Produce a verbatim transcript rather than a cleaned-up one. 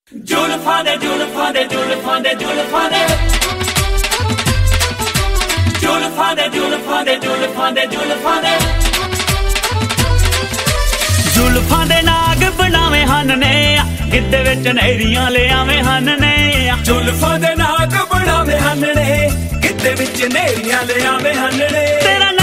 जुल्फां दे जुल्फां दे जुल्फां दे जुल्फां दे जुल्फां दे जुल्फां दे जुल्फां दे जुल्फां दे जुल्फां दे नाग बनावे हन ने गिद्दे विच नहेरियां ले आवे हन ने जुल्फां दे नाग बनावे हन ने गिद्दे विच नहेरियां ले आवे हन ने तेरा